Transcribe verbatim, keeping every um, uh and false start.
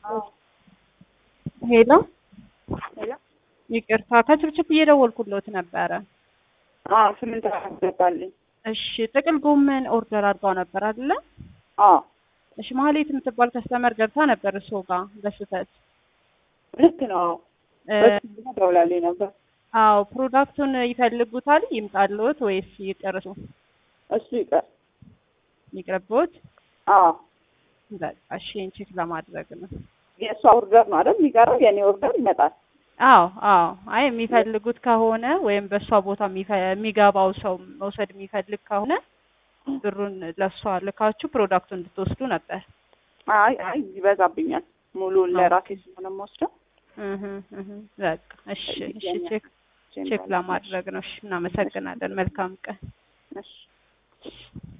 ሄሎ ሄሎ ይቅርታ ከችብችብ እየደወልኩልዎት ነበረ። አዎ ስምንት አስገባልኝ። እሺ ጥቅል ጎመን ኦርደር አድርጋው ነበር አይደለ? አዎ እሺ ማህሌት የምትባል ከስተመር ገብታ ነበር እሱ ጋር በስህተት። ልክ ነው። በስልክ ደውላልኝ ነበር። አዎ ፕሮዳክቱን ይፈልጉታል ይምጣልዎት ወይስ ይቅርሱ? እሱ ይቀር ይቅርብዎት? አዎ በቃ እሺ ቼክ ለማድረግ ነው። የእሷ ኦርደር ነው አይደል የሚቀረው? የኔ ኦርደር ይመጣል። አዎ አዎ አይ የሚፈልጉት ከሆነ ወይም በእሷ ቦታ የሚገባው ሰው መውሰድ የሚፈልግ ከሆነ ብሩን ለእሷ ልካችሁ ፕሮዳክቱን እንድትወስዱ ነበር። አይ አይ ይበዛብኛል። ሙሉን ለራሴ ስለሆነ የምወስደው። እህ እህ በቃ እሺ እሺ ቼክ ቼክ ለማድረግ ነው። እሺ እናመሰግናለን። መልካም ቀን። እሺ